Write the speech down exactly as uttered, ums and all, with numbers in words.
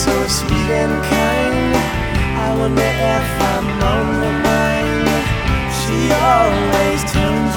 so sweet and kind. I wonder if I'm on her mind. She always tells